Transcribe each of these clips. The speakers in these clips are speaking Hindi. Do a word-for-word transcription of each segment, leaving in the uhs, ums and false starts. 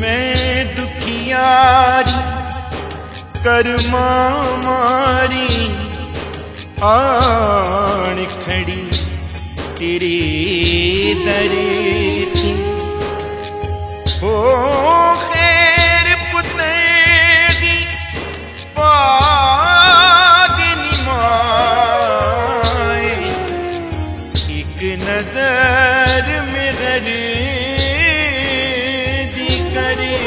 मैं दुखियारी कर्मा मारी आन खड़ी तेरे दरे थी। हो खैर पुत्र दी पागनी माए, एक नजर में गरे दी करे।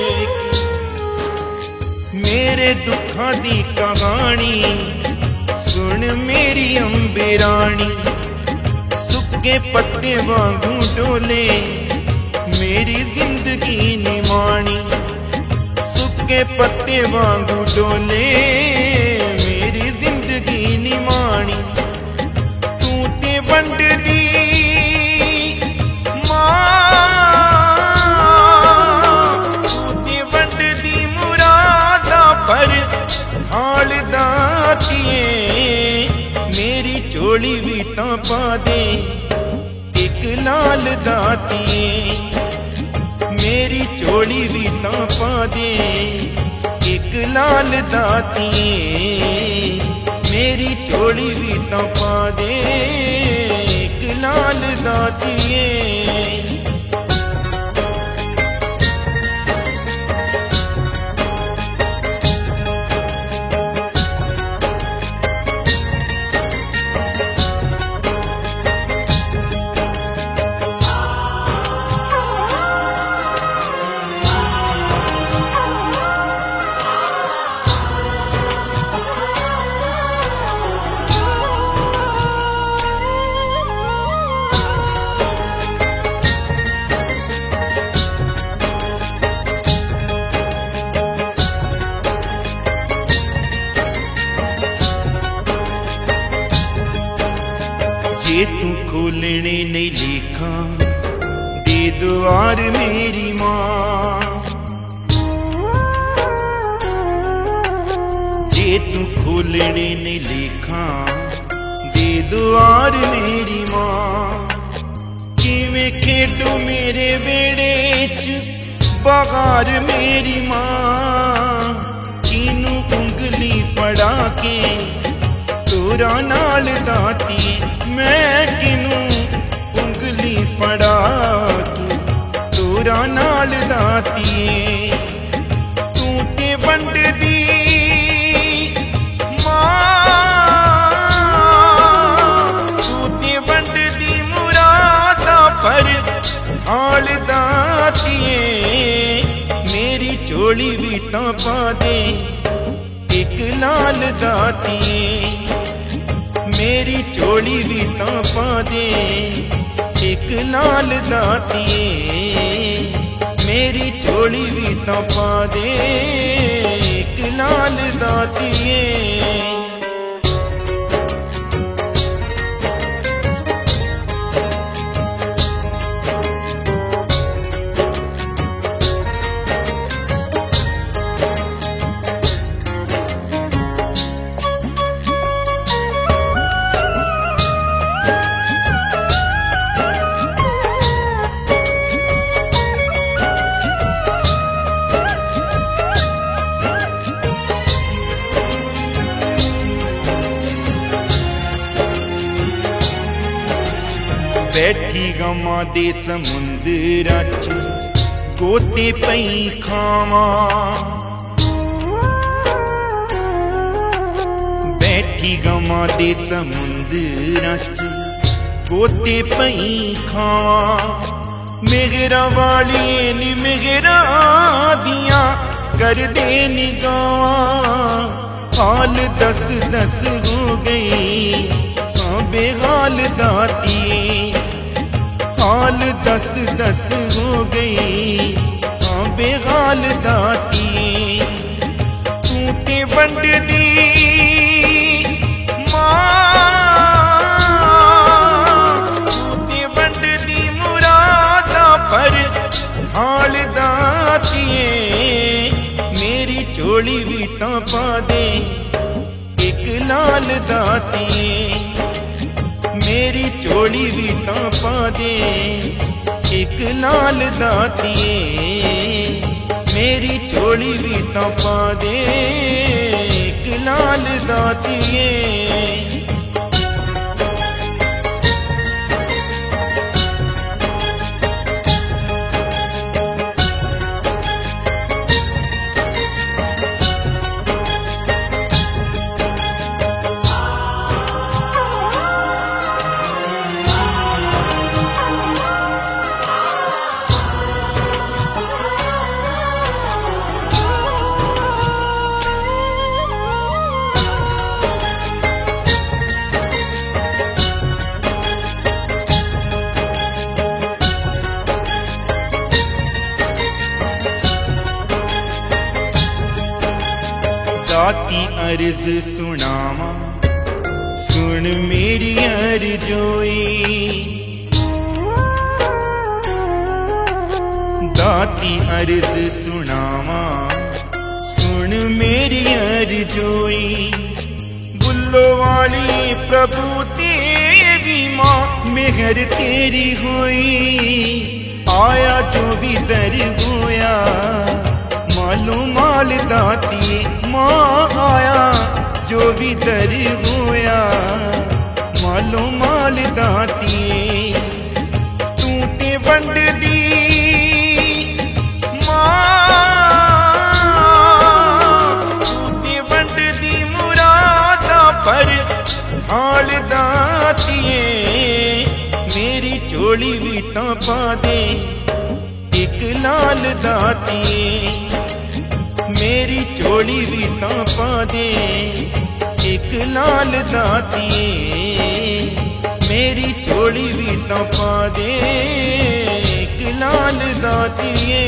मेरे दुखा दी कहानी सुन मेरी अम्बे रानी, सुके पत्ते वांगू डोले मेरी जिंदगी निमाणी। सुके पत्ते वांगू डोले मेरी जिंदगी निमाणी। तू ते वंड दी मां, तू ते वंड दी मुरादा पर हाल दातिए। मेरी चोली भी तां पा दे एक लाल दातिए। मेरी चोली भी तां पा दे एक लाल दातिए। मेरी चोली भी तां पा दे एक लाल दातिए। जे तू खोलने नहीं लिखा दे द्वार मेरी मां। जे तू खोलने नहीं लिखा दे द्वार मेरी मां। किवें खेडू मेरे बेड़े च बगार मेरी मां। किनू उंगली फड़ा के तोरा नाल दाती, मैं किनू उंगली फड़ा तू तोरा नाल दातिए। तू ते वंड दी मां, तू ते वंड दी मुरादा पर हाल दातिए। मेरी चोली भी तां पा दे एक लाल दातिए। मेरी चोली भी तां पा दे एक लाल दातिए। मेरी चोली भी तां पा दे एक लाल दातिए। बैठी गमा दे समुंदरा च गोते पई खावा। बैठी गमा दे समुंदरा च गोते पई खावा। मेघरा वाली नी मेघरा दिया कर दे निगावां। हाल दस दस हो गई बेहाल दातिए। हाल दस दस हो गई हाँ बेहाल दातिए। तू ते वंड दी मां, तू ते वंड दी मुरादा पर हाल दातिए। मेरी चोली भी तां पा दे एक लाल दातिए। मेरी चोली भी तां पा दे एक लाल दातिए। मेरी झोली भी तो पा दे एक लाल दातिए। दाती अर्ज सुनावा सुन मेरी अर्जोई। दाती अर्ज सुनावा सुन मेरी अर्जोई। बुल्लो वाली प्रभु तेरी माँ मेहर तेरी हुई। आया जो भी दर होया मालूम माल दाती माँ आया जो भी दर होया मालूम माल दाती। तू ते वंड दी माँ तू ते वंड दी मुरादा पर हाल दातिए। मेरी झोली भी तो पा दे एक लाल दातिए। मेरी झोली भी तो पा दे एक लाल दातिए। मेरी झोली भी तो पा दे एक लाल दातिए।